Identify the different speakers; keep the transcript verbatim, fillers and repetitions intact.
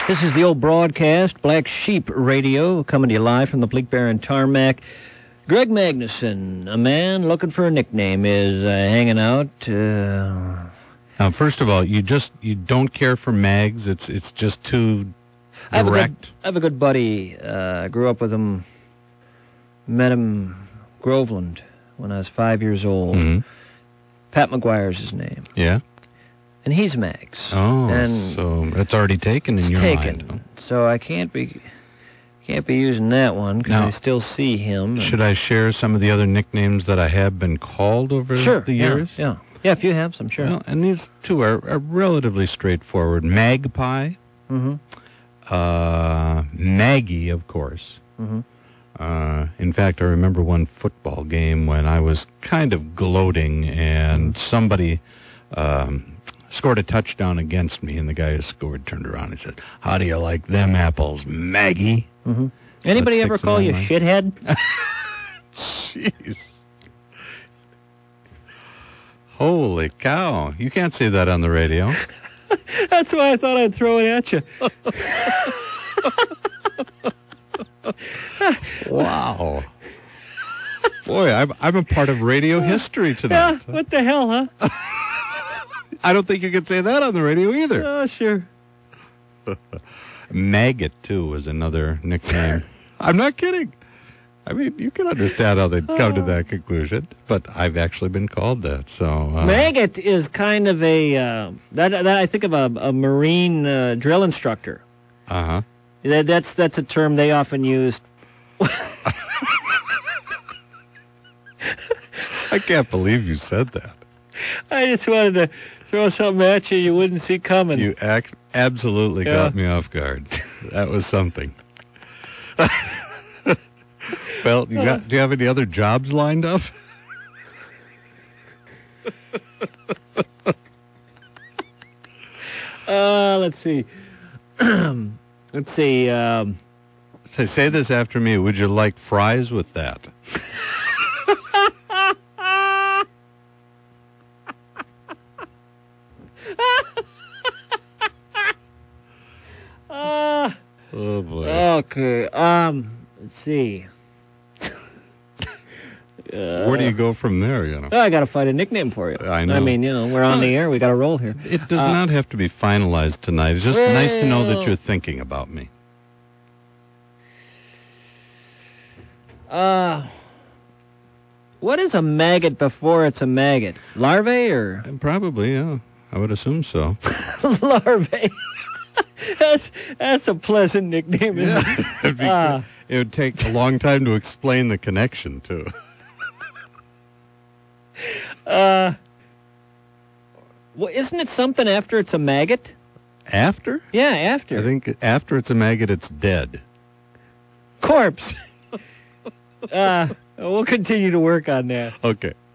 Speaker 1: This is the old broadcast, Black Sheep Radio, coming to you live from the Bleak Bear and Tarmac. Greg Magnuson, a man looking for a nickname, is uh, hanging out. Uh...
Speaker 2: Now, first of all, you just you don't care for mags. It's it's just too direct.
Speaker 1: I have a good, I have a good buddy. I uh, grew up with him. Met him Groveland when I was five years old.
Speaker 2: Mm-hmm.
Speaker 1: Pat McGuire's his name.
Speaker 2: Yeah.
Speaker 1: And he's Mags.
Speaker 2: Oh,
Speaker 1: and
Speaker 2: so it's already taken in your
Speaker 1: taken.
Speaker 2: mind. Huh?
Speaker 1: So I can't be can't be using that one because I still see him.
Speaker 2: Should I share some of the other nicknames that I have been called over
Speaker 1: sure,
Speaker 2: the years?
Speaker 1: Yeah, yeah, yeah. If you have some, sure.
Speaker 2: Well, and these two are, are relatively straightforward. Magpie.
Speaker 1: Mm-hmm.
Speaker 2: Uh, Maggie, of course.
Speaker 1: Mm-hmm.
Speaker 2: Uh, in fact, I remember one football game when I was kind of gloating and mm-hmm. somebody um, scored a touchdown against me, and the guy who scored turned around and said, "How do you like them apples, Maggie?"
Speaker 1: Mm-hmm. Anybody ever call you shithead?
Speaker 2: Jeez. Holy cow. You can't say that on the radio.
Speaker 1: That's why I thought I'd throw it at you.
Speaker 2: Wow. Boy, I'm, I'm a part of radio history tonight.
Speaker 1: Yeah, what the hell, huh?
Speaker 2: I don't think you can say that on the radio either.
Speaker 1: Oh, sure.
Speaker 2: Maggot, too, was another nickname. I'm not kidding. I mean, you can understand how they'd come to that conclusion, but I've actually been called that. So uh,
Speaker 1: Maggot is kind of a, uh, that, that I think of a, a Marine uh, drill instructor.
Speaker 2: Uh-huh.
Speaker 1: That, that's, that's a term they often use.
Speaker 2: I can't believe you said that.
Speaker 1: I just wanted to throw something at you you wouldn't see coming.
Speaker 2: You act, absolutely
Speaker 1: yeah.
Speaker 2: got me off guard. That was something. Well, you got, do you have any other jobs lined up?
Speaker 1: uh, let's see. let's see. Um,
Speaker 2: say, say this after me. Would you like fries with that?
Speaker 1: uh,
Speaker 2: oh, boy.
Speaker 1: Okay. Um, let's see.
Speaker 2: Uh, Where do you go from there, you know?
Speaker 1: I got to find a nickname for you.
Speaker 2: I know.
Speaker 1: I mean, you know, we're on
Speaker 2: uh,
Speaker 1: the air. We got to roll here.
Speaker 2: It does
Speaker 1: uh,
Speaker 2: not have to be finalized tonight. It's just
Speaker 1: well,
Speaker 2: nice to know that you're thinking about me.
Speaker 1: Uh, what is a maggot before it's a maggot? Larvae or?
Speaker 2: Probably, yeah. I would assume so.
Speaker 1: Larvae. That's that's a pleasant nickname. Isn't
Speaker 2: Yeah.
Speaker 1: it?
Speaker 2: It'd be,
Speaker 1: uh,
Speaker 2: it would take a long time to explain the connection, too.
Speaker 1: Uh, well, isn't it something after it's a maggot?
Speaker 2: After?
Speaker 1: Yeah, after.
Speaker 2: I think after it's a maggot, it's dead.
Speaker 1: Corpse. uh, we'll continue to work on that.
Speaker 2: Okay.